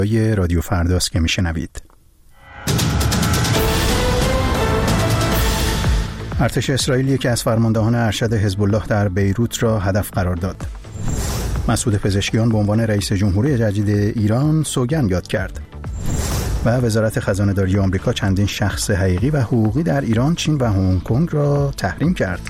رادیو فرداست که میشنوید. ارتش اسرائیل یکی از فرماندهان ارشد حزب الله در بیروت را هدف قرار داد. مسعود پزشکیان به عنوان رئیس جمهوری جدید ایران سوگند یاد کرد. و وزارت خزانه‌داری آمریکا چندین شخص حقیقی و حقوقی در ایران، چین و هنگ کنگ را تحریم کرد.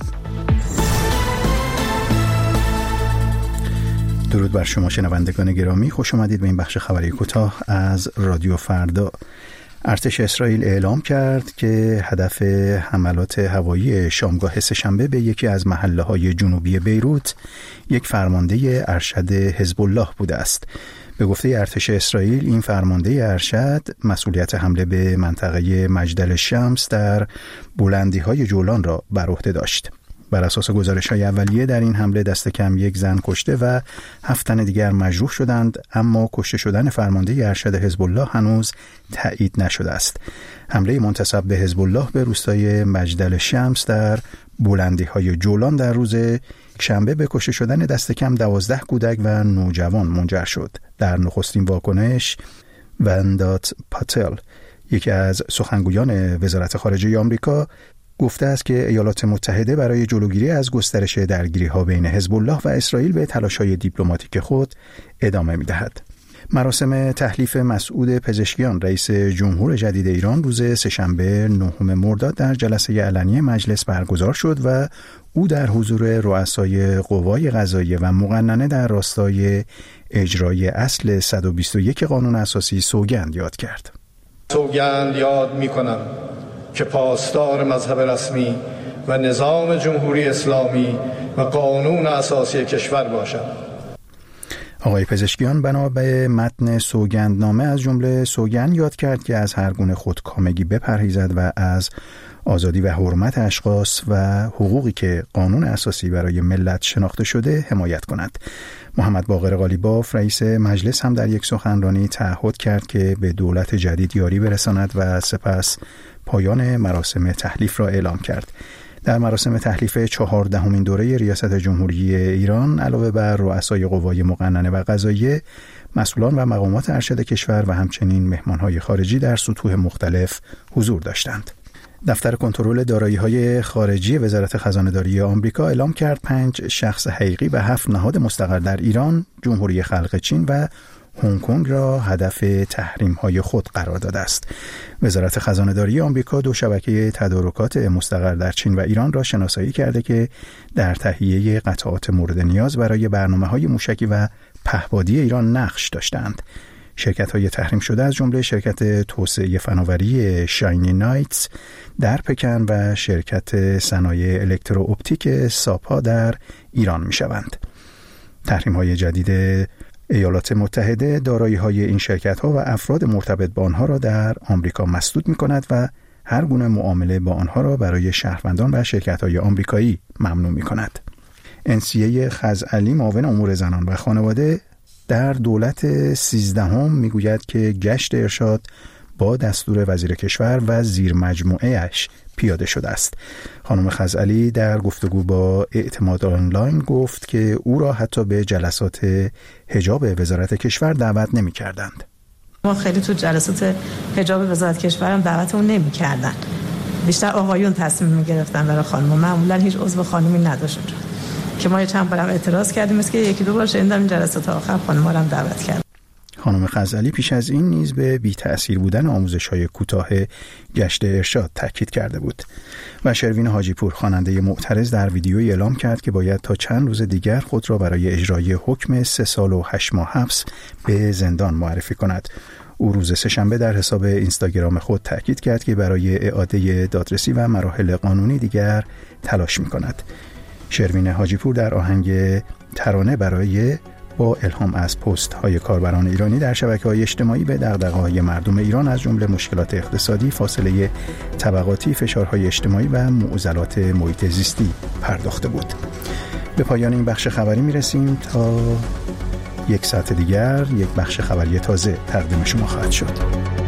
درود بر شما شنوندگان گرامی، خوش آمدید به این بخش خبری کوتاه از رادیو فردا. ارتش اسرائیل اعلام کرد که هدف حملات هوایی شامگاه سه‌شنبه به یکی از محله‌های جنوبی بیروت یک فرمانده ارشد حزب الله بوده است. به گفته ارتش اسرائیل، این فرمانده ارشد مسئولیت حمله به منطقه مجدل شمس در بلندی‌های جولان را بر عهده داشت. بر اساس گزارش‌های اولیه در این حمله دست کم یک زن کشته و 7 تن دیگر مجروح شدند، اما کشته شدن فرمانده ارشد حزب الله هنوز تایید نشده است. حمله منتسب به حزب الله به روستای مجدل شمس در بلندی‌های جولان در روز شنبه به کشته شدن دست کم 12 کودک و نوجوان منجر شد. در نخستین واکنش، وندات پاتل، یکی از سخنگویان وزارت خارجه آمریکا، گفته است که ایالات متحده برای جلوگیری از گسترش درگیری‌ها بین حزب الله و اسرائیل به تلاش‌های دیپلماتیک خود ادامه می‌دهد. مراسم تحلیف مسعود پزشکیان رئیس جمهور جدید ایران روز سه‌شنبه 9 مرداد در جلسه علنی مجلس برگزار شد و او در حضور رؤسای قوای قضاییه و مقننه در راستای اجرای اصل 121 قانون اساسی سوگند یاد کرد. سوگند یاد می‌کنم که پاسدار مذهب رسمی و نظام جمهوری اسلامی و قانون اساسی کشور باشد. آقای پزشکیان بنا به متن سوگندنامه از جمله سوگند یاد کرد که از هر گونه خودکامگی بپرهیزد و از آزادی و حرمت اشخاص و حقوقی که قانون اساسی برای ملت شناخته شده حمایت کند. محمد باقر قالیباف رئیس مجلس هم در یک سخنرانی تعهد کرد که به دولت جدید یاری برساند و سپس پایان مراسم تحلیف را اعلام کرد. در مراسم تحلیف 14مین دوره ریاست جمهوری ایران علاوه بر رؤسای قوای مقننه و قضاییه، مسئولان و مقامات ارشد کشور و همچنین مهمانهای خارجی در سطوح مختلف حضور داشتند. دفتر کنترل دارایی‌های خارجی وزارت خزانه‌داری آمریکا اعلام کرد 5 شخص حقیقی و 7 نهاد مستقر در ایران، جمهوری خلق چین و هنگ کنگ را هدف تحریم‌های خود قرار داده است. وزارت خزانه‌داری آمریکا 2 شبکه تدارکات مستقر در چین و ایران را شناسایی کرده که در تهیه قطعات مورد نیاز برای برنامه‌های موشکی و پهپادی ایران نقش داشتند. شرکت‌های تحریم شده از جمله شرکت توسعه فناوری شاینی نایتس در پکن و شرکت صنایع الکترواپتیک ساپا در ایران می‌شوند. تحریم‌های جدید ایالات متحده دارایی‌های این شرکت‌ها و افراد مرتبط با آنها را در آمریکا مسدود می‌کند و هر گونه معامله با آنها را برای شهروندان و شرکت‌های آمریکایی ممنوع می‌کند. انسیه خزعلی، معاون امور زنان و خانواده در دولت 13 میگوید که گشت ارشاد با دستور وزیر کشور و زیر مجموعه اش پیاده شده است. خانم خزعلی در گفتگو با اعتماد آنلاین گفت که او را حتی به جلسات حجاب وزارت کشور دعوت نمی کردند. ما خیلی تو جلسات حجاب وزارت کشور هم دعوتمون نمی کردن. بیشتر آقایون تصمیم می گرفتن برای خانم. معمولا هیچ عضو خانمی نداشت اونجا. که ما چند بارم اعتراض کردیم، مثل که 1-2 بار شنیدم این جلسات آخر خانم‌ها هم دعوت کرد. خانم خزعلی پیش از این نیز به بی‌تأثیر بودن آموزش‌های کوتاه گشت ارشاد تاکید کرده بود. و شروین حاجی پور، خواننده معترض، در ویدیویی اعلام کرد که باید تا چند روز دیگر خود را برای اجرای حکم 3 سال و 8 ماه حبس به زندان معرفی کند. او روز سه‌شنبه در حساب اینستاگرام خود تاکید کرد که برای اعاده دادرسی و مراحل قانونی دیگر تلاش می‌کند. شروین حاجی پور در آهنگ ترانه برای با الهام از پست‌های کاربران ایرانی در شبکه‌های اجتماعی به دغدغه‌های مردم ایران از جمله مشکلات اقتصادی، فاصله طبقاتی، فشارهای اجتماعی و معضلات محیط زیستی پرداخته بود. به پایان این بخش خبری می‌رسیم. تا 1 ساعت دیگر یک بخش خبری تازه تقدیم شما خواهد شد.